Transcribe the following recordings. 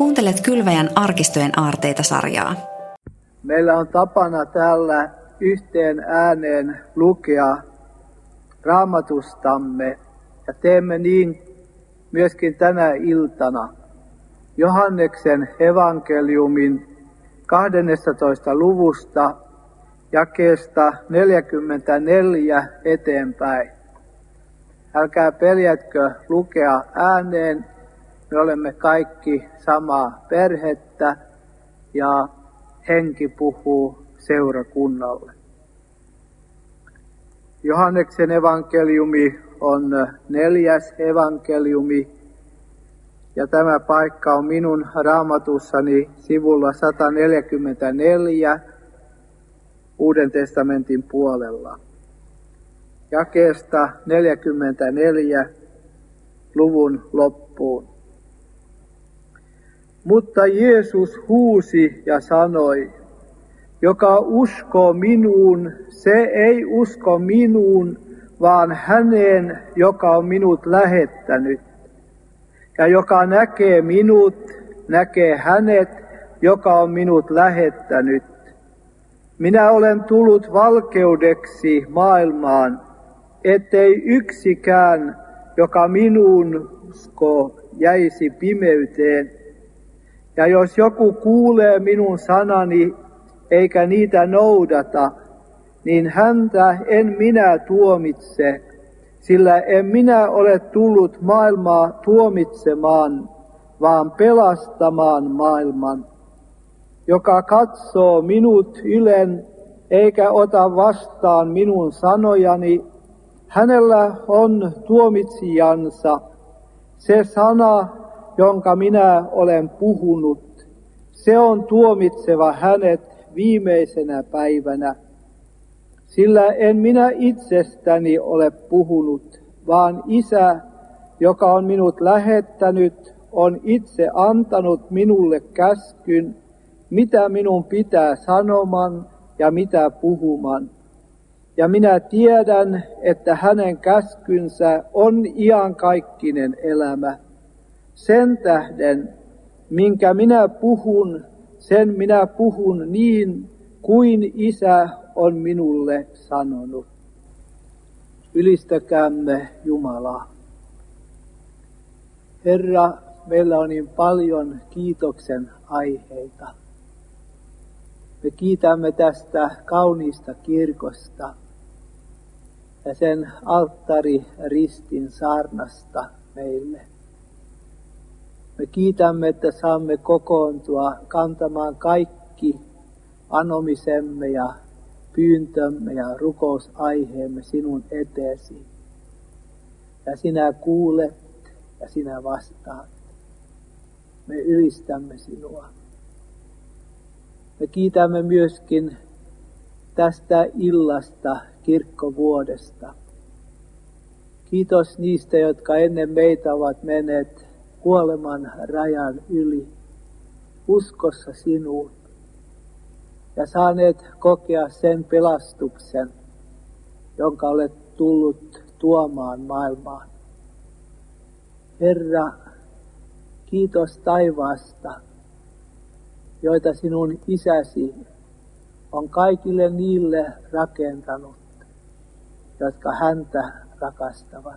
Kuuntelet Kylväjän arkistojen aarteita-sarjaa. Meillä on tapana täällä yhteen ääneen lukea Raamatustamme ja teemme niin myöskin tänä iltana Johanneksen evankeliumin 12. luvusta jakeesta 44 eteenpäin. Älkää peljätkö lukea ääneen, me olemme kaikki samaa perhettä ja henki puhuu seurakunnalle. Johanneksen evankeliumi on 4. evankeliumi ja tämä paikka on minun raamatussani sivulla 144 Uuden testamentin puolella. Jakeesta 44 luvun loppuun. Mutta Jeesus huusi ja sanoi, joka uskoo minuun, se ei usko minuun, vaan häneen, joka on minut lähettänyt. Ja joka näkee minut, näkee hänet, joka on minut lähettänyt. Minä olen tullut valkeudeksi maailmaan, ettei yksikään, joka minuun uskoo, jäisi pimeyteen. Ja jos joku kuulee minun sanani, eikä niitä noudata, niin häntä en minä tuomitse, sillä en minä ole tullut maailmaa tuomitsemaan, vaan pelastamaan maailman. Joka katsoo minut ylen, eikä ota vastaan minun sanojani, hänellä on tuomitsijansa. Se sana, jonka minä olen puhunut, se on tuomitseva hänet viimeisenä päivänä. Sillä en minä itsestäni ole puhunut, vaan Isä, joka on minut lähettänyt, on itse antanut minulle käskyn, mitä minun pitää sanoman ja mitä puhuman. Ja minä tiedän, että hänen käskynsä on iankaikkinen elämä. Sen tähden, minkä minä puhun, sen minä puhun niin, kuin Isä on minulle sanonut. Ylistäkäämme Jumalaa. Herra, meillä on niin paljon kiitoksen aiheita. Me kiitämme tästä kauniista kirkosta ja sen alttariristin saarnasta meille. Me kiitämme, että saamme kokoontua kantamaan kaikki anomisemme ja pyyntömme ja rukousaiheemme sinun eteesi. Ja sinä kuulet ja sinä vastaat. Me ylistämme sinua. Me kiitämme myöskin tästä illasta kirkkovuodesta. Kiitos niistä, jotka ennen meitä ovat menneet kuoleman rajan yli uskossa sinuun ja saaneet kokea sen pelastuksen, jonka olet tullut tuomaan maailmaan. Herra, kiitos taivaasta, joita sinun isäsi on kaikille niille rakentanut, jotka häntä rakastavat.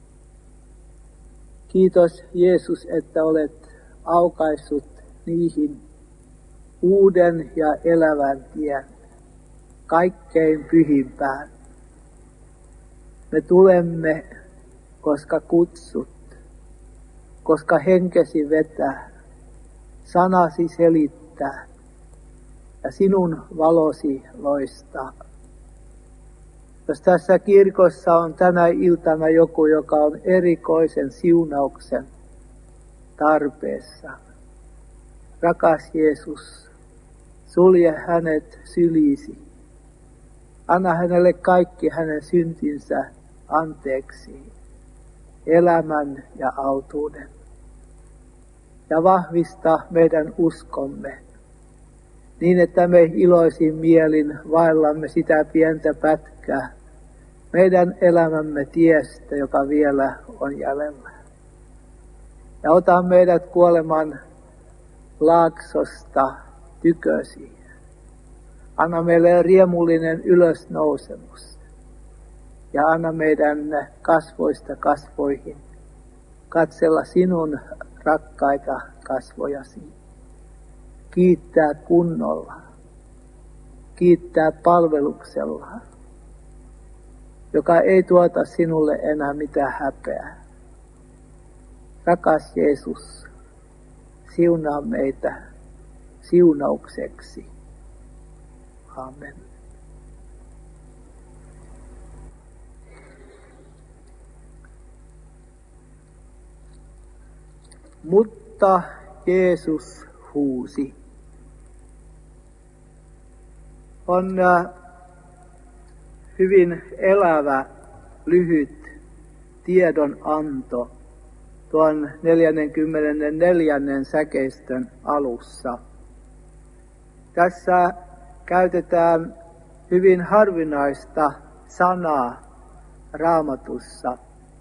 Kiitos Jeesus, että olet aukaissut niihin uuden ja elävän tien, kaikkein pyhimpään. Me tulemme, koska kutsut, koska henkesi vetää, sanasi selittää ja sinun valosi loistaa. Jos tässä kirkossa on tänä iltana joku, joka on erikoisen siunauksen tarpeessa, rakas Jeesus, sulje hänet syliisi. Anna hänelle kaikki hänen syntinsä anteeksi, elämän ja autuuden. Ja vahvista meidän uskomme, niin että me iloisin mielin vaellamme sitä pientä pätkää meidän elämämme tiestä, joka vielä on jäljellä. Ja ota meidät kuoleman laaksosta tykösi. Anna meille riemullinen ylösnousemus ja anna meidän kasvoista kasvoihin katsella sinun rakkaita kasvojasi. Kiittää kunnolla, kiittää palveluksella, joka ei tuota sinulle enää mitään häpeää. Rakas Jeesus, siunaa meitä siunaukseksi. Amen. Mutta Jeesus huusi. On hyvin elävä, lyhyt tiedonanto tuon 44. säkeistön alussa. Tässä käytetään hyvin harvinaista sanaa Raamatussa.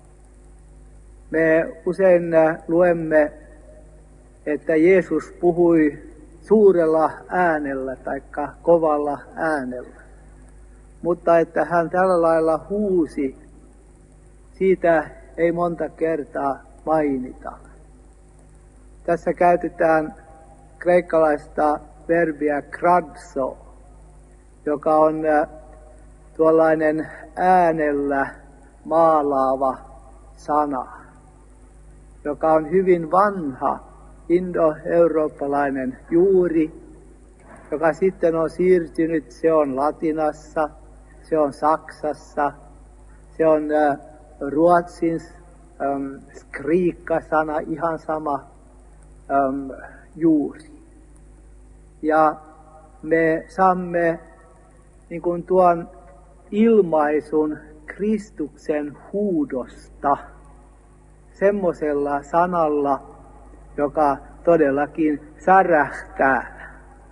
Me usein luemme, että Jeesus puhui suurella äänellä tai kovalla äänellä. Mutta että hän tällä lailla huusi, siitä ei monta kertaa mainita. Tässä käytetään kreikkalaista verbiä kradso, joka on tuollainen äänellä maalaava sana, joka on hyvin vanha indoeurooppalainen juuri, joka sitten on siirtynyt, se on latinassa, se on Saksassa, se on ruotsin skriikka-sana, ihan sama juuri. Ja me saamme niin kuin tuon ilmaisun Kristuksen huudosta semmoisella sanalla, joka todellakin särähtää.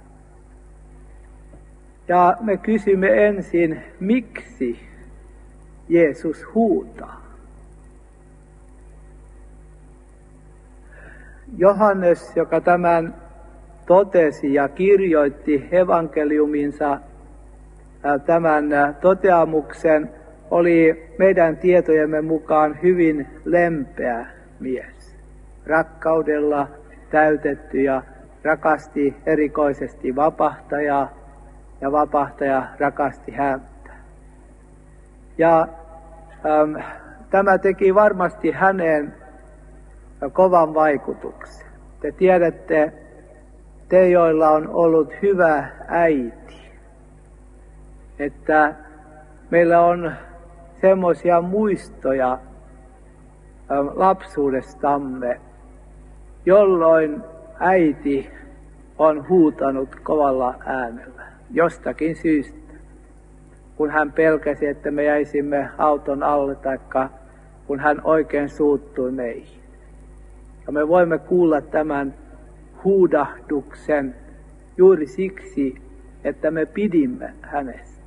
Ja me kysymme ensin, miksi Jeesus huutaa. Johannes, joka tämän totesi ja kirjoitti evankeliuminsa tämän toteamuksen, oli meidän tietojemme mukaan hyvin lempeä mies. Rakkaudella täytetty ja rakasti erikoisesti vapahtajaa ja vapahtaja rakasti häntä. Ja tämä teki varmasti häneen kovan vaikutuksen. Te tiedätte, te joilla on ollut hyvä äiti, että meillä on semmoisia muistoja lapsuudestamme, jolloin äiti on huutanut kovalla äänellä jostakin syystä, kun hän pelkäsi, että me jäisimme auton alle, taikka kun hän oikein suuttui meihin. Ja me voimme kuulla tämän huudahduksen juuri siksi, että me pidimme hänestä.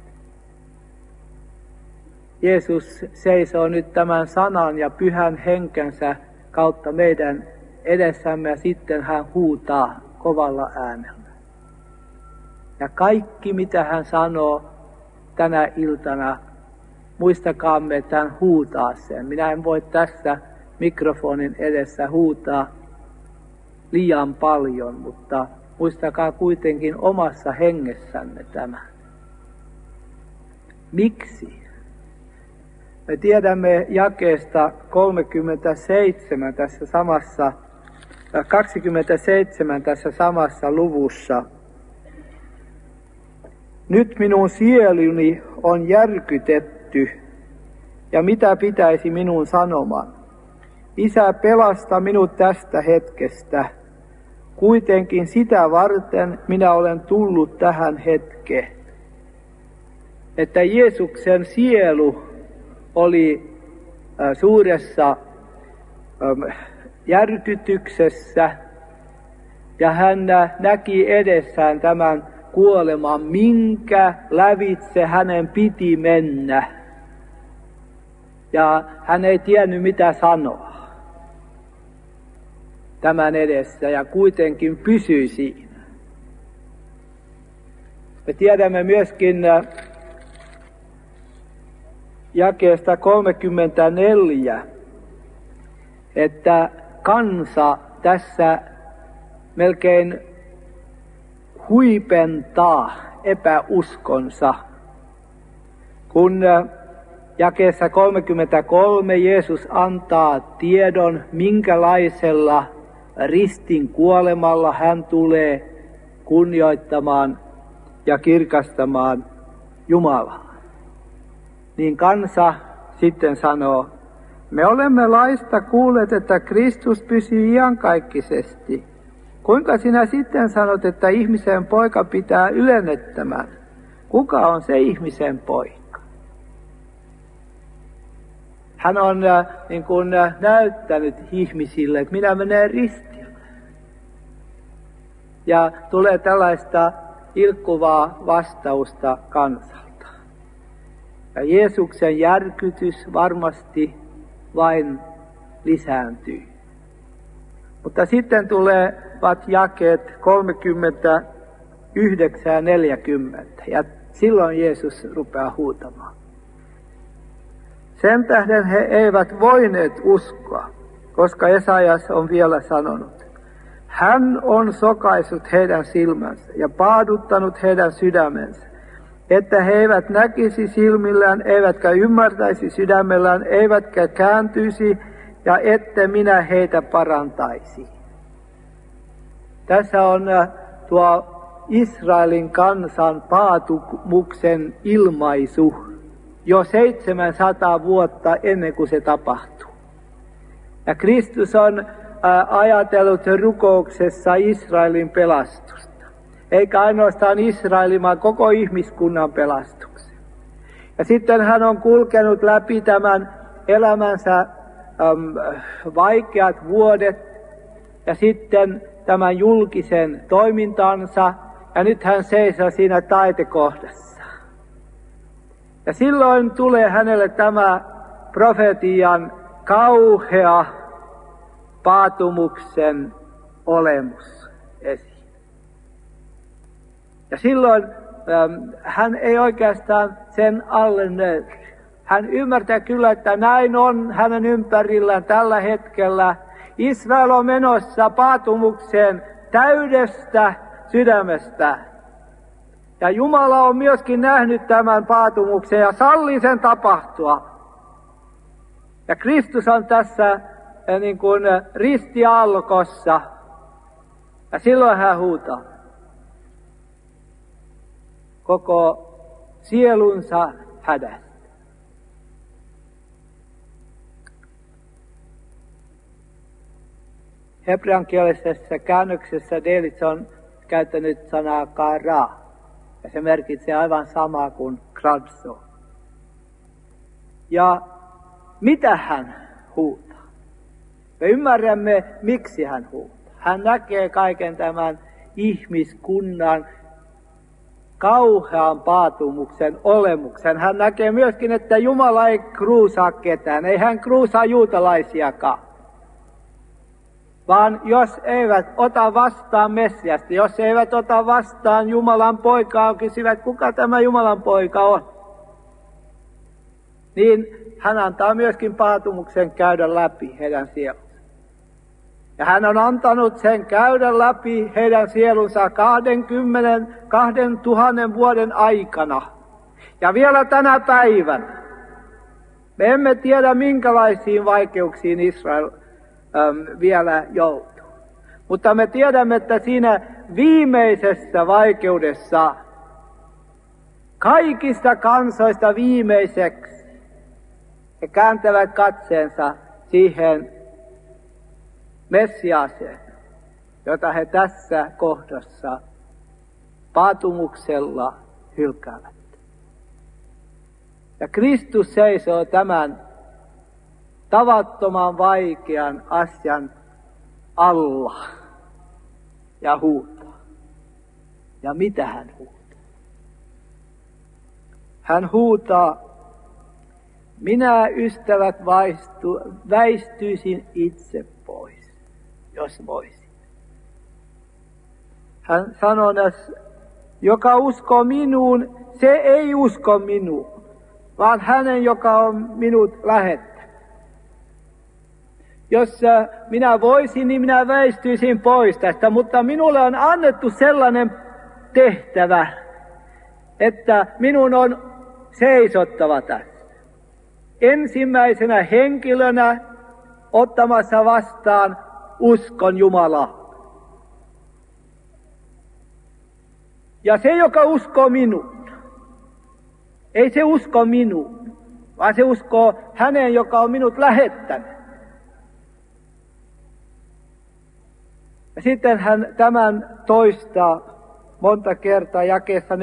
Jeesus seisoo nyt tämän sanan ja pyhän henkensä kautta meidän edessämme ja sitten hän huutaa kovalla äänellä. Ja kaikki mitä hän sanoo tänä iltana, muistakaamme, että hän huutaa sen. Minä en voi tässä mikrofonin edessä huutaa liian paljon, mutta muistakaa kuitenkin omassa hengessänne tämä. Miksi? Me tiedämme jakeesta 37 tässä samassa, 27 tässä samassa luvussa. Nyt minun sieluni on järkytetty, ja mitä pitäisi minun sanomaan? Isä, pelasta minut tästä hetkestä. Kuitenkin sitä varten minä olen tullut tähän hetkeen. Että Jeesuksen sielu oli suuressa järkytyksessä ja hän näki edessään tämän kuoleman, minkä lävitse hänen piti mennä. Ja hän ei tiennyt mitä sanoa. tämän edessä ja kuitenkin pysyi siinä. Me tiedämme myöskin jakeesta 34, että kansa tässä melkein huipentaa epäuskonsa, kun jakeessa 33 Jeesus antaa tiedon, minkälaisella ristin kuolemalla hän tulee kunnioittamaan ja kirkastamaan Jumalaa. Niin kansa sitten sanoo, me olemme laista kuulleet, että Kristus pysyy iankaikkisesti. Kuinka sinä sitten sanot, että ihmisen poika pitää ylennettämään? Kuka on se ihmisen poika? Hän on näyttänyt ihmisille, että minä menen ristille. Ja tulee tällaista ilkkuvaa vastausta kansalta. Ja Jeesuksen järkytys varmasti vain lisääntyy. Mutta sitten tulevat jakeet 39 ja 40, ja silloin Jeesus rupeaa huutamaan. Sen tähden he eivät voineet uskoa, koska Jesajas on vielä sanonut, hän on sokaisut heidän silmänsä ja paaduttanut heidän sydämensä, että he eivät näkisi silmillään, eivätkä ymmärtäisi sydämellään, eivätkä kääntyisi, ja ette minä heitä parantaisi. Tässä on tuo Israelin kansan paatumuksen ilmaisu jo 700 vuotta ennen kuin se tapahtuu. Ja Kristus on ajatellut rukouksessa Israelin pelastusta. Eikä ainoastaan Israelin, vaan koko ihmiskunnan pelastuksen. Ja sitten hän on kulkenut läpi tämän elämänsä vaikeat vuodet ja sitten tämän julkisen toimintansa. Ja nyt hän seisoo siinä taitekohdassa. Ja silloin tulee hänelle tämä profetian kauhea paatumuksen olemus esiin. Ja silloin hän ei oikeastaan sen alle nöyry. Hän ymmärtää kyllä, että näin on hänen ympärillään tällä hetkellä. Israel on menossa paatumukseen täydestä sydämestä. Ja Jumala on myöskin nähnyt tämän paatumuksen ja sallii sen tapahtua. Ja Kristus on tässä niin kuin ristiaallokossa. Ja silloin hän huutaa koko sielunsa hädästä. Hebreankielisessä käännöksessä Delitz on käyttänyt sanaa kara. Ja se merkitsee aivan samaa kuin kratso. Ja mitä hän huutaa? Me ymmärrämme, miksi hän huutaa. Hän näkee kaiken tämän ihmiskunnan kauhean paatumuksen olemuksen. Hän näkee myöskin, että Jumala ei kruusaa ketään. Ei hän kruusaa juutalaisiakaan. Vaan jos eivät ota vastaan Messiasta, jos eivät ota vastaan Jumalan poikaa, kysyvät, kuka tämä Jumalan poika on, niin hän antaa myöskin paatumuksen käydä läpi heidän sielunsa. Ja hän on antanut sen käydä läpi heidän sielunsa 2000 vuoden aikana. Ja vielä tänä päivänä. Me emme tiedä, minkälaisiin vaikeuksiin Israel vielä joutuu. Mutta me tiedämme, että siinä viimeisessä vaikeudessa, kaikista kansoista viimeiseksi, he kääntävät katseensa siihen Messiaaseen, jota he tässä kohdassa paatumuksella hylkäävät. Ja Kristus seisoo tämän tavattoman vaikean asian alla ja huutaa. Ja mitä hän huutaa? Hän huutaa, minä ystävät väistyisin itse pois. jos voisit. Hän sanoi, joka uskoo minuun, se ei usko minuun, vaan hänen, joka on minut lähettänyt. Jos minä voisin, niin minä väistyisin pois tästä, mutta minulle on annettu sellainen tehtävä, että minun on seisottava tässä. Ensimmäisenä henkilönä ottamassa vastaan uskon Jumalaa. Ja se, joka uskoo minuun, ei se usko minuun, vaan se uskoo häneen, joka on minut lähettänyt. Ja sitten hän tämän toistaa monta kertaa jakeessa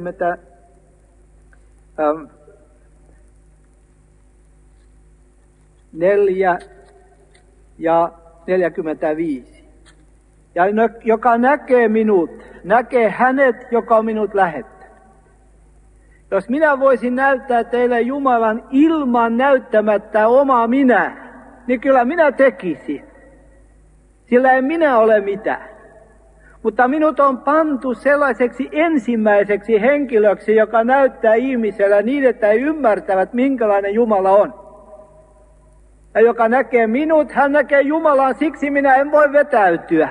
44 ja 45. Ja joka näkee minut, näkee hänet, joka on minut lähettänyt. Jos minä voisin näyttää teille Jumalan ilman näyttämättä omaa minä, niin kyllä minä tekisin. Sillä en minä ole mitään. Mutta minut on pantu sellaiseksi ensimmäiseksi henkilöksi, joka näyttää ihmisellä niin, että ei ymmärtävät, minkälainen Jumala on. Ja joka näkee minut, hän näkee Jumalan, siksi minä en voi vetäytyä.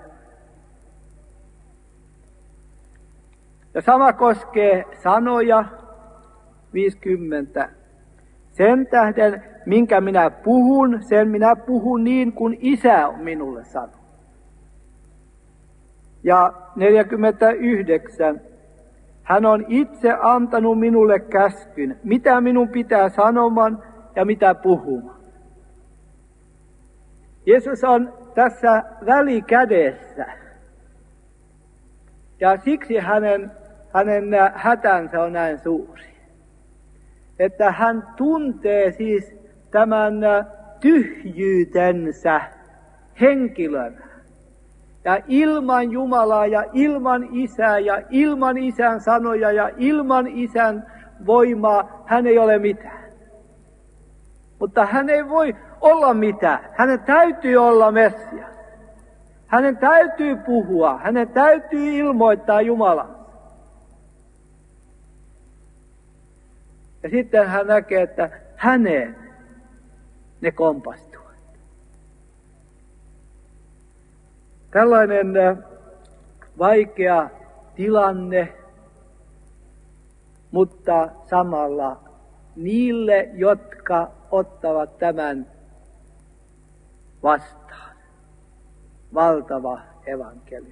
Ja sama koskee sanoja 50. Sen tähden, minkä minä puhun, sen minä puhun niin kuin Isä on minulle sanonut. Ja 49. Hän on itse antanut minulle käskyn, mitä minun pitää sanomaan ja mitä puhumaan. Jeesus on tässä välikädessä. Ja siksi hänen hätänsä on näin suuri. Että hän tuntee siis tämän tyhjyytensä henkilönä. Ja ilman Jumalaa ja ilman Isää ja ilman Isän sanoja ja ilman Isän voimaa hän ei ole mitään. Mutta hän ei voi olla mitään. Hänen täytyy olla Messias. Hänen täytyy puhua. Hänen täytyy ilmoittaa Jumalaa. Ja sitten hän näkee, että häneen ne kompastuvat. Tällainen vaikea tilanne, mutta samalla niille, jotka ottavat tämän vastaan. Valtava evankeliumi.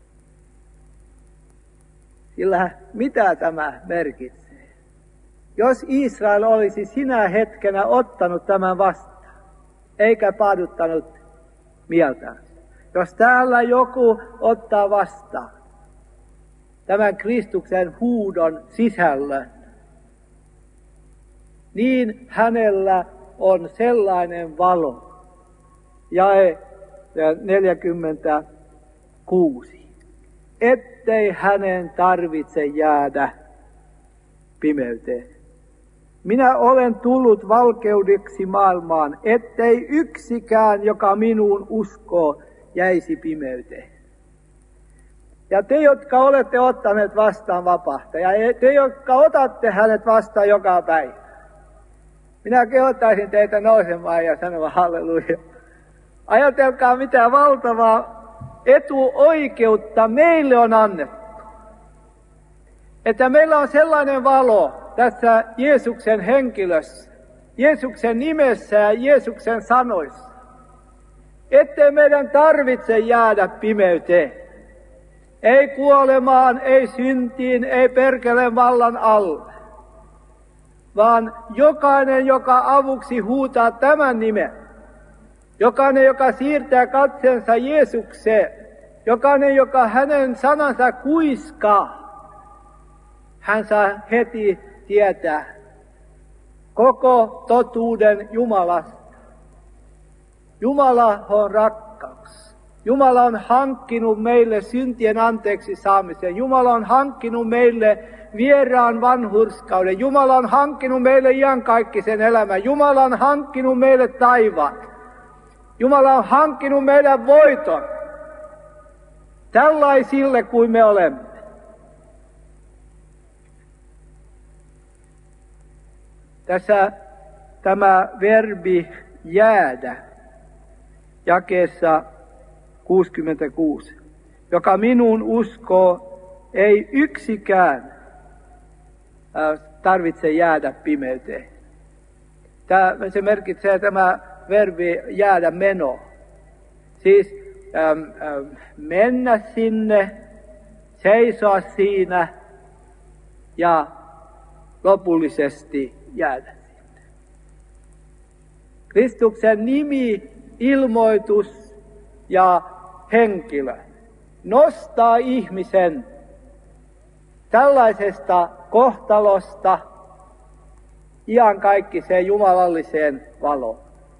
Sillä mitä tämä merkitsee? Jos Israel olisi sinä hetkenä ottanut tämän vastaan, eikä paduttanut mieltään. Jos täällä joku ottaa vastaan tämän Kristuksen huudon sisällön, niin hänellä on sellainen valo. Jae 46. Ettei hänen tarvitse jäädä pimeyteen. Minä olen tullut valkeudeksi maailmaan, ettei yksikään, joka minuun uskoo, jäisi pimeyteen. Ja te, jotka olette ottaneet vastaan vapahtaja, ja te, jotka otatte hänet vastaan joka päivä, minä kehottaisin teitä nousemaan ja sanomaan halleluja. Ajatelkaa, mitä valtavaa etuoikeutta meille on annettu. Että meillä on sellainen valo tässä Jeesuksen henkilössä, Jeesuksen nimessä ja Jeesuksen sanoissa, ettei meidän tarvitse jäädä pimeyteen. Ei kuolemaan, ei syntiin, ei perkeleen vallan alle. Vaan jokainen, joka avuksi huutaa tämän nimen, jokainen, joka siirtää katseensa Jeesukseen, jokainen, joka hänen sanansa kuiskaa, hän saa heti tietää koko totuuden Jumalasta. Jumala on rakkaus. Jumala on hankkinut meille syntien anteeksi saamisen. Jumala on hankkinut meille vieraan vanhurskauden. Jumala on hankkinut meille iankaikkisen elämän. Jumala on hankkinut meille taivaan. Jumala on hankkinut meidän voiton tällaisille kuin me olemme. Tässä tämä verbi jäädä jakeessa 66. Joka minuun uskoo, ei yksikään tarvitse jäädä pimeyteen. Se merkitsee tämä verbi jäädä meno. Siis mennä sinne, seisoa siinä ja lopullisesti jäädä sinne. Kristuksen nimi, ilmoitus ja henkilö nostaa ihmisen tällaisesta kohtalosta iankaikkiseen jumalalliseen valoon.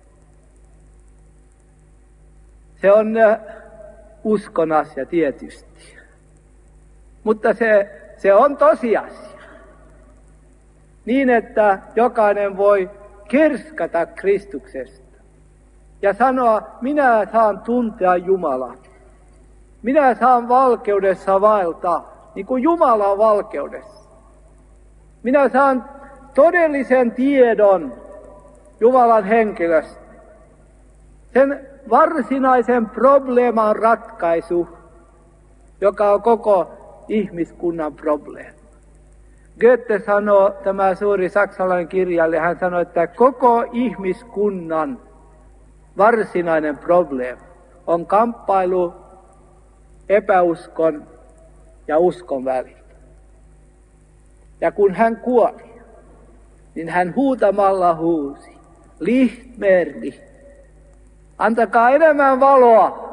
Se on uskon asia tietysti, mutta se on tosiasia. Niin, että jokainen voi kirskata Kristuksesta ja sanoa, minä saan tuntea Jumalan. Minä saan valkeudessa vaeltaa, niin kuin Jumala on valkeudessa. Minä saan todellisen tiedon Jumalan henkilöstä. Sen varsinaisen probleeman ratkaisu, joka on koko ihmiskunnan probleema. Goethe sanoo, tämä suuri saksalainen kirjailija, hän sanoi, että koko ihmiskunnan varsinainen probleema on kamppailu epäuskon ja uskon välillä. Ja kun hän kuoli, niin hän huutamalla huusi, Licht mehr Licht, antakaa enemmän valoa.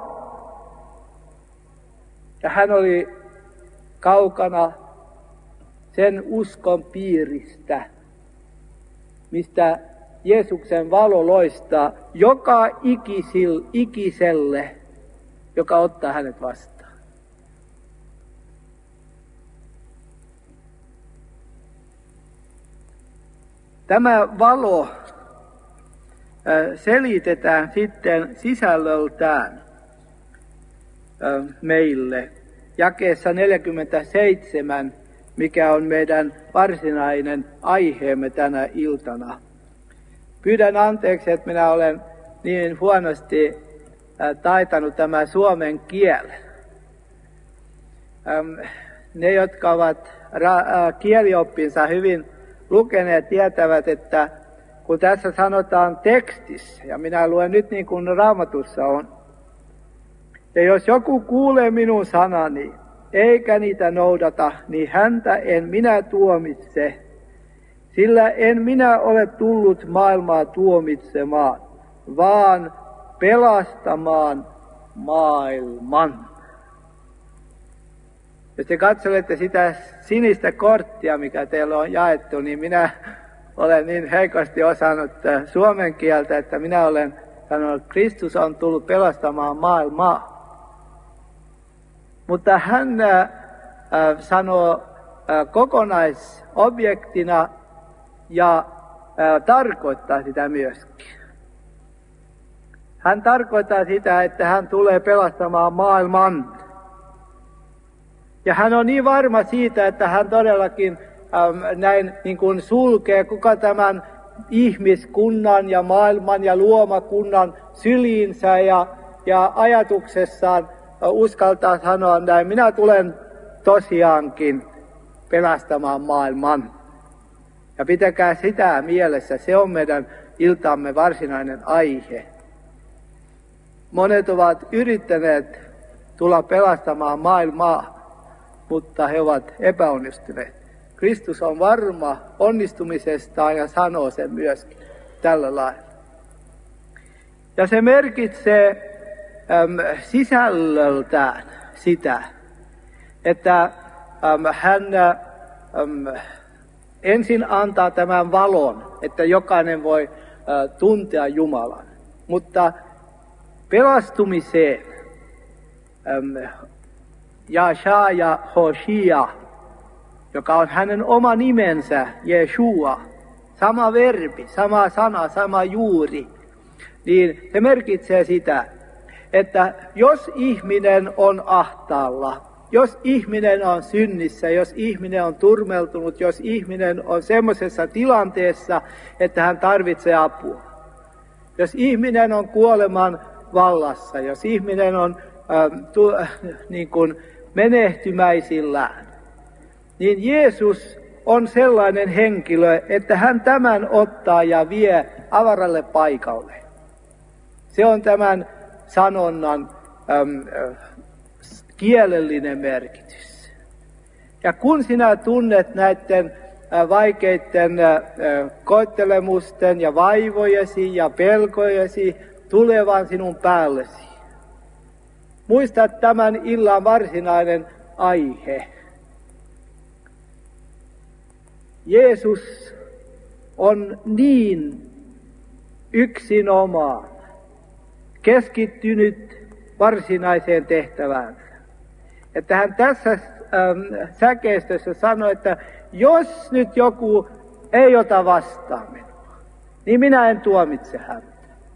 Ja hän oli kaukana sen uskon piiristä, mistä Jeesuksen valo loistaa joka ikiselle, joka ottaa hänet vastaan. Tämä valo selitetään sitten sisällöltään meille jakeessa 47, mikä on meidän varsinainen aiheemme tänä iltana. Pyydän anteeksi, että minä olen niin huonosti taitanut tämä suomen kielen. Ne, jotka ovat kielioppinsa hyvin lukeneet, tietävät, että kun tässä sanotaan tekstissä, ja minä luen nyt niin kuin Raamatussa on, ja jos joku kuulee minun sanani, eikä niitä noudata, niin häntä en minä tuomitse, sillä en minä ole tullut maailmaa tuomitsemaan, vaan pelastamaan maailman. Jos te katselette sitä sinistä korttia, mikä teillä on jaettu, niin minä olen niin heikosti osannut suomen kieltä, että minä olen sanonut, että Kristus on tullut pelastamaan maailmaa. Mutta hän sanoo kokonaisobjektina ja tarkoittaa sitä myöskin. Hän tarkoittaa sitä, että hän tulee pelastamaan maailman. Ja hän on niin varma siitä, että hän todellakin näin niin kuin sulkee koko tämän ihmiskunnan ja maailman ja luomakunnan syliinsä ja ajatuksessaan uskaltaa sanoa näin, minä tulen tosiaankin pelastamaan maailman. Ja pitäkää sitä mielessä, se on meidän iltamme varsinainen aihe. Monet ovat yrittäneet tulla pelastamaan maailmaa, mutta he ovat epäonnistuneet. Kristus on varma onnistumisestaan ja sanoo sen myöskin tällä lailla. Ja se merkitsee sisällöltään sitä, että hän ensin antaa tämän valon, että jokainen voi tuntea Jumalan. Mutta pelastumiseen Jasha ja Hoshia, joka on hänen oma nimensä, Jeshua, sama verbi, sama sana, sama juuri, niin se merkitsee sitä, että jos ihminen on ahtaalla, jos ihminen on synnissä, jos ihminen on turmeltunut, jos ihminen on semmoisessa tilanteessa, että hän tarvitsee apua, jos ihminen on kuoleman vallassa, jos ihminen on niin kuin menehtymäisillään, niin Jeesus on sellainen henkilö, että hän tämän ottaa ja vie avaralle paikalle. Se on tämän sanonnan kielellinen merkitys. Ja kun sinä tunnet näiden vaikeiden koettelemusten ja vaivojesi ja pelkojesi tulevan sinun päällesi, muista tämän illan varsinainen aihe. Jeesus on niin yksinomaan keskittynyt varsinaiseen tehtäväänsä, että hän tässä säkeistössä sanoi, että jos nyt joku ei ota vastaan minua, niin minä en tuomitse häntä.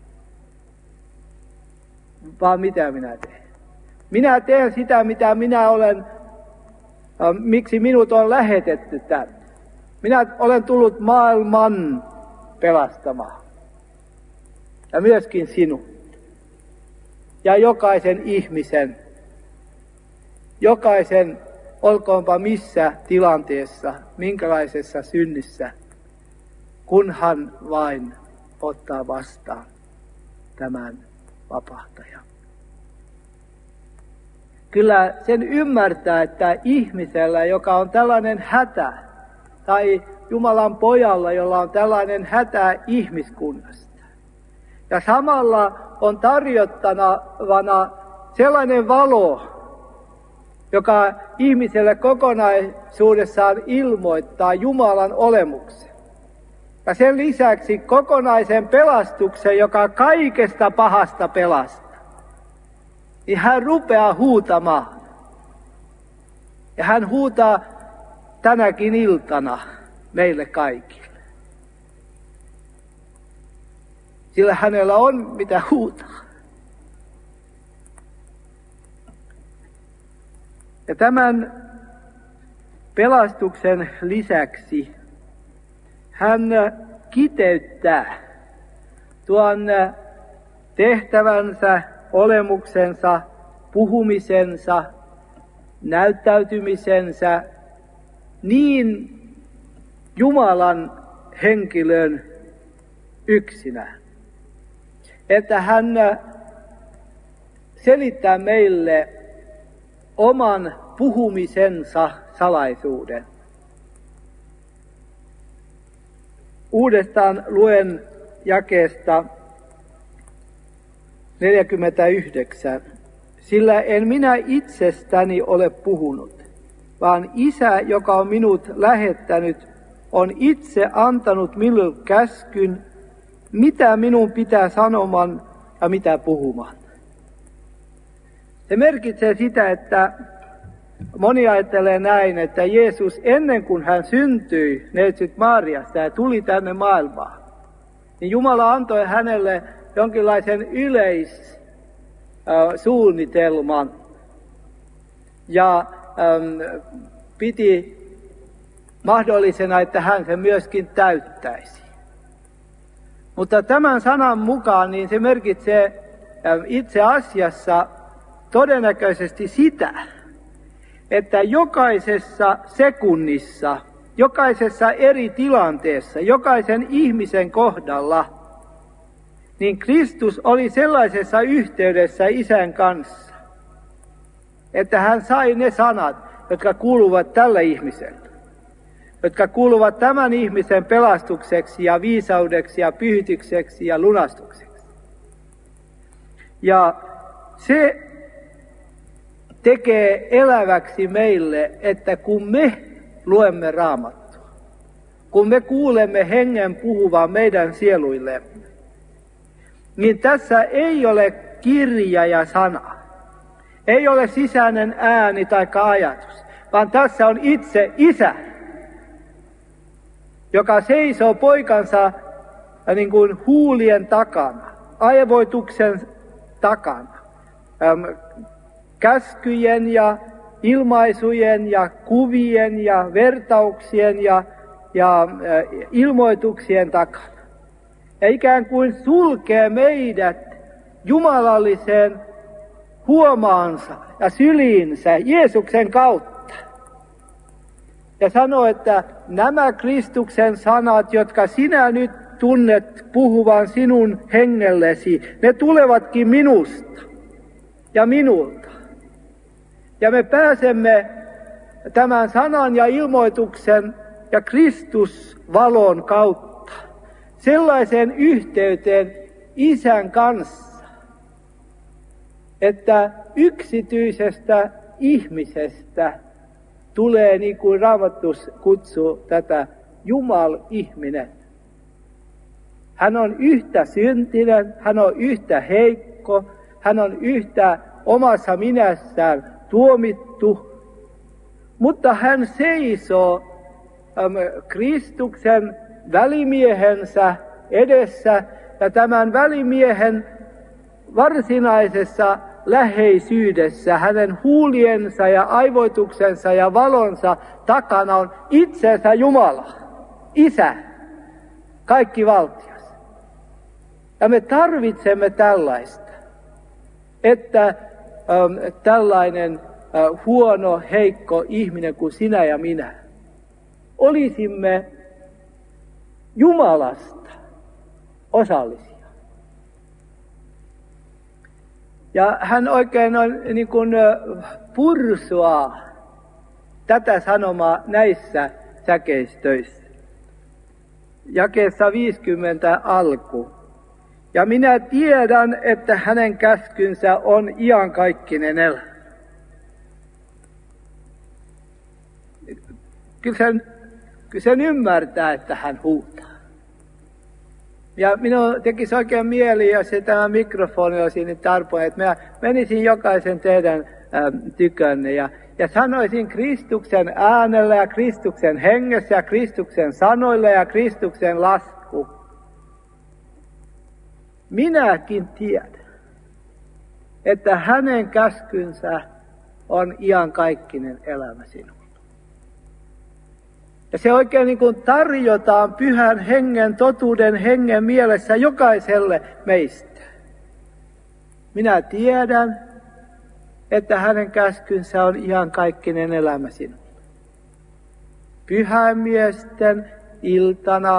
Vaan mitä minä teen? Minä teen sitä, mitä minä olen, miksi minut on lähetetty tänne. Minä olen tullut maailman pelastamaan. Ja myöskin sinut. Ja jokaisen ihmisen, jokaisen, olkoonpa missä tilanteessa, minkälaisessa synnissä, kunhan vain ottaa vastaan tämän vapahtajan. Kyllä sen ymmärtää, että ihmisellä, joka on tällainen hätä, tai Jumalan pojalla, jolla on tällainen hätä ihmiskunnasta, ja samalla on tarjottavana sellainen valo, joka ihmiselle kokonaisuudessaan ilmoittaa Jumalan olemuksen. Ja sen lisäksi kokonaisen pelastuksen, joka kaikesta pahasta pelastaa. Niin hän rupeaa huutamaan. Ja hän huutaa tänäkin iltana meille kaikille. Sillä hänellä on mitä huutaa. Ja tämän pelastuksen lisäksi hän kiteyttää tuon tehtävänsä, olemuksensa, puhumisensa, näyttäytymisensä niin Jumalan henkilön yksinä, että hän selittää meille oman puhumisensa salaisuuden. Uudestaan luen jakeesta 49. Sillä en minä itsestäni ole puhunut, vaan Isä, joka on minut lähettänyt, on itse antanut minulle käskyn, mitä minun pitää sanomaan ja mitä puhumaan. Se merkitsee sitä, että moni ajattelee näin, että Jeesus ennen kuin hän syntyi neitsyt Mariasta ja tuli tänne maailmaan, niin Jumala antoi hänelle jonkinlaisen yleissuunnitelman ja piti mahdollisena, että hän sen myöskin täyttäisi. Mutta tämän sanan mukaan niin se merkitsee itse asiassa todennäköisesti sitä, että jokaisessa sekunnissa, jokaisessa eri tilanteessa, jokaisen ihmisen kohdalla, niin Kristus oli sellaisessa yhteydessä Isän kanssa, että hän sai ne sanat, jotka kuuluvat tälle ihmiselle, jotka kuuluvat tämän ihmisen pelastukseksi ja viisaudeksi ja pyhitykseksi ja lunastukseksi. Ja se tekee eläväksi meille, että kun me luemme Raamattua, kun me kuulemme hengen puhuvan meidän sieluillemme, niin tässä ei ole kirja ja sana, ei ole sisäinen ääni tai ajatus, vaan tässä on itse Isä, joka seisoo poikansa niin kuin huulien takana aivoituksen takana. Käskyjen ja ilmaisujen ja kuvien ja vertauksien ja ilmoituksien takana. Ja ikään kuin sulkee meidät jumalalliseen huomaansa ja syliinsä Jeesuksen kautta. Ja sanoo, että nämä Kristuksen sanat, jotka sinä nyt tunnet puhuvan sinun hengellesi, ne tulevatkin minusta ja minulta. Ja me pääsemme tämän sanan ja ilmoituksen ja Kristusvalon kautta sellaiseen yhteyteen Isän kanssa, että yksityisestä ihmisestä tulee, niin kuin Raamattu kutsuu tätä, Jumal-ihminen. Hän on yhtä syntinen, hän on yhtä heikko, hän on yhtä omassa minässään tuomittu, mutta hän seisoo Kristuksen välimiehensä edessä ja tämän välimiehen varsinaisessa läheisyydessä, hänen huuliensa ja aivoituksensa ja valonsa takana on itsensä Jumala, Isä, kaikki valtias. Ja me tarvitsemme tällaista, että tällainen huono, heikko ihminen kuin sinä ja minä olisimme Jumalasta osallisia. Ja hän oikein niin kuin pursuaa tätä sanomaa näissä säkeistöissä. Jakeessa 50 alku. Ja minä tiedän, että hänen käskynsä on iankaikkinen elämä. Kyllä sen ymmärtää, että hän huutaa. Ja minun tekisi oikein mieli, jos tämä mikrofoni olisi niin tarpeen, että minä menisin jokaisen teidän tykönne ja sanoisin Kristuksen äänellä ja Kristuksen hengessä ja Kristuksen sanoilla ja Kristuksen lasku. Minäkin tiedän, että hänen käskynsä on iankaikkinen elämä sinulle. Ja se oikein niin kuin tarjotaan pyhän hengen, totuuden hengen mielessä jokaiselle meistä. Minä tiedän, että hänen käskynsä on iankaikkinen elämä sinulle. Pyhäinmiesten iltana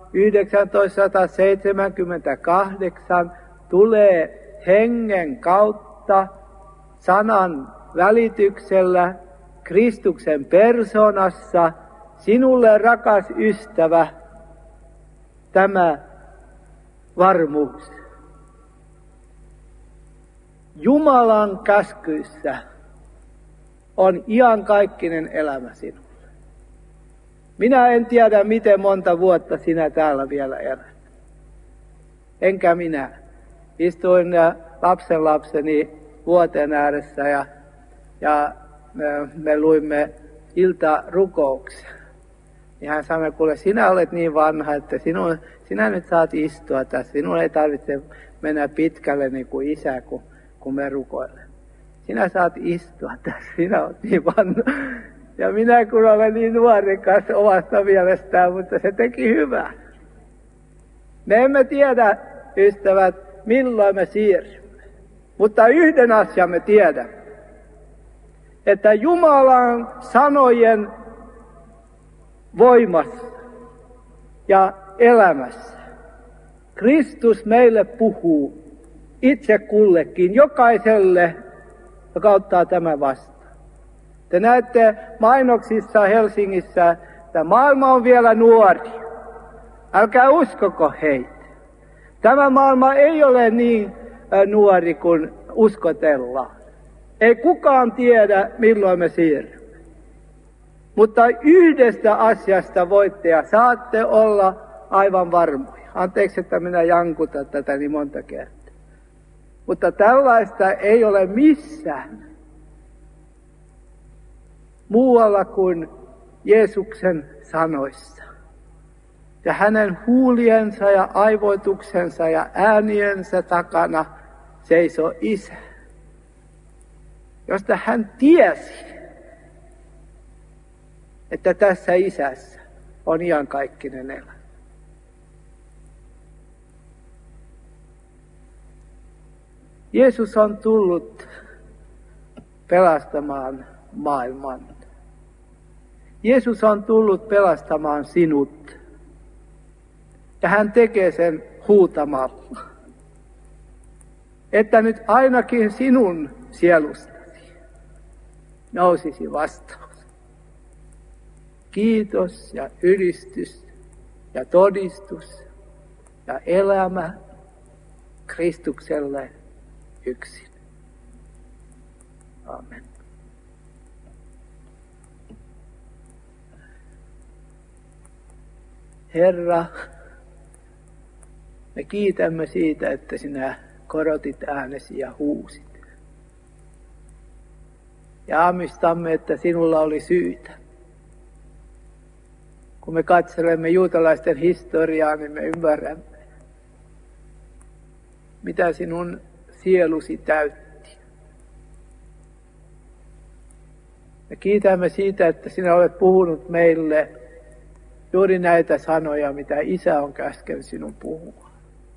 1978 tulee hengen kautta sanan välityksellä Kristuksen persoonassa sinulle, rakas ystävä, tämä varmuus. Jumalan käskyissä on iankaikkinen elämä sinulle. Minä en tiedä, miten monta vuotta sinä täällä vielä elät. Enkä minä. Istuin lapsenlapseni vuoteen ääressä ja me luimme iltarukouksia. Ja hän sanoi, kuule, sinä olet niin vanha, että sinä nyt saat istua tässä. Sinun ei tarvitse mennä pitkälle niin kuin isä, kun me rukoilemme. Sinä saat istua tässä, sinä olet niin vanha. Ja minä kun olen niin nuorikas omasta mielestään, mutta se teki hyvää. Me emme tiedä, ystävät, milloin me siirrymme. Mutta yhden asian me tiedämme. Että Jumalan sanojen voimassa ja elämässä Kristus meille puhuu itse kullekin, jokaiselle, joka ottaa tämän vastaan. Te näette mainoksissa Helsingissä, että maailma on vielä nuori. Älkää uskoko heitä. Tämä maailma ei ole niin nuori kuin uskotellaan. Ei kukaan tiedä, milloin me siirrymme. Mutta yhdestä asiasta voitte ja saatte olla aivan varmoja. Anteeksi, että minä jankutan tätä niin monta kertaa. Mutta tällaista ei ole missään muualla kuin Jeesuksen sanoissa. Ja hänen huuliensa ja aivoituksensa ja ääniensä takana seisoo Isä, josta hän tiesi, että tässä Isässä on iankaikkinen elämä. Jeesus on tullut pelastamaan maailman. Jeesus on tullut pelastamaan sinut. Ja hän tekee sen huutamalla, että nyt ainakin sinun sielustasi nousisi vastaus. Kiitos ja ylistys ja todistus ja elämä Kristukselle yksin. Amen. Herra, me kiitämme siitä, että sinä korotit äänesi ja huusit. Ja aamistamme, että sinulla oli syytä. Kun me katselemme juutalaisten historiaa, niin me ymmärrämme, mitä sinun sielusi täytti. Me kiitämme siitä, että sinä olet puhunut meille juuri näitä sanoja, mitä Isä on käskenyt sinun puhua.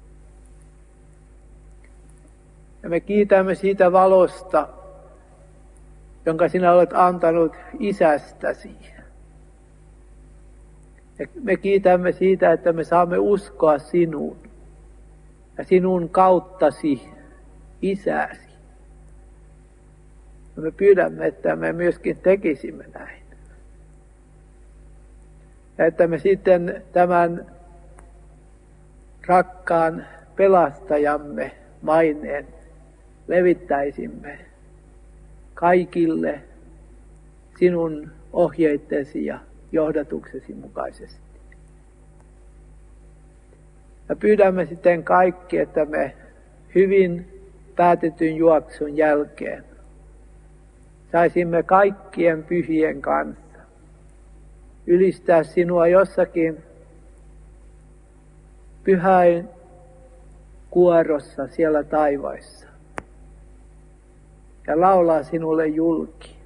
Ja me kiitämme siitä valosta, jonka sinä olet antanut Isästäsi. Ja me kiitämme siitä, että me saamme uskoa sinuun ja sinun kauttasi Isäsi. Ja me pyydämme, että me myöskin tekisimme näin. Ja että me sitten tämän rakkaan pelastajamme maineen levittäisimme kaikille sinun ohjeitteesi ja johdatuksesi mukaisesti. Ja pyydämme sitten kaikki, että me hyvin päätetyn juoksun jälkeen saisimme kaikkien pyhien kanssa ylistää sinua jossakin pyhäin kuorossa siellä taivaissa ja laulaa sinulle julki.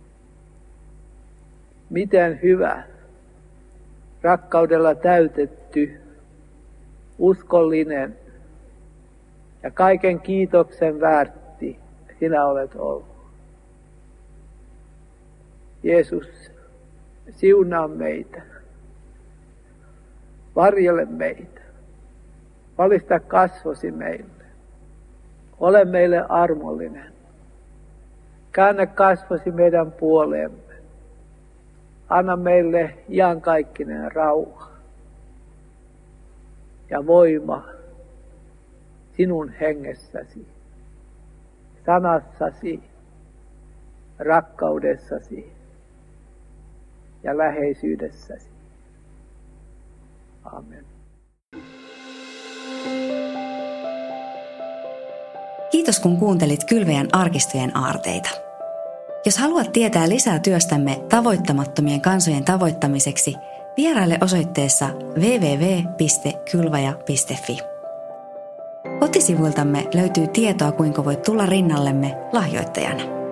Miten hyvä, rakkaudella täytetty, uskollinen ja kaiken kiitoksen väärti sinä olet ollut. Jeesus, siunaa meitä, varjele meitä, valista kasvosi meille, ole meille armollinen, käännä kasvosi meidän puoleemme, anna meille iankaikkinen rauha ja voima sinun hengessäsi, sanassasi, rakkaudessasi ja läheisyydessäsi. Amen. Kiitos kun kuuntelit Kylväjän arkistojen aarteita. Jos haluat tietää lisää työstämme tavoittamattomien kansojen tavoittamiseksi, vieraile osoitteessa www.kylvaja.fi. Kotisivuiltamme löytyy tietoa, kuinka voit tulla rinnallemme lahjoittajana.